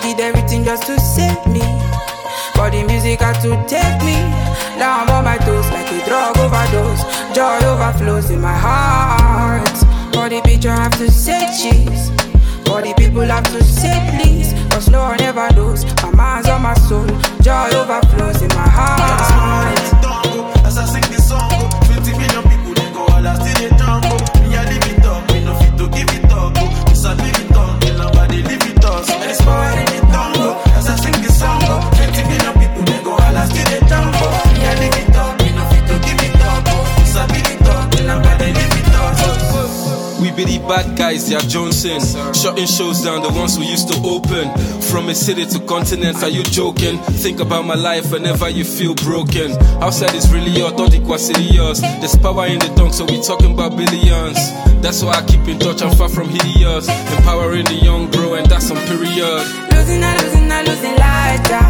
did everything just to save me. But the music had to take me. Now I'm on my toes like a drug overdose. Joy overflows in my heart. For the picture have to say cheese. For the people have to say please. Cause no one ever knows. My mind's on my soul. Joy overflows in my heart. As I sing this song, 20 million people they go all I still they jungle. Me I live it up, me no fit to give it up. This I live it up, me nobody live it up. So it's power in the tango. As I sing this song, 20 million people they go all I still they jungle. Me I live it up, me no fit to give it up. This I live it up, me nobody live it up. We be the bad guys, yeah, Johnson. Shutting shows down, the ones who used to open. From a city to continents, are you joking? Think about my life whenever you feel broken. Outside is really hot, all the serious. There's power in the tongue, so we talking about billions. That's why I keep in touch, I'm far from hideous. Empowering the young bro, and that's on period. Losing lighter.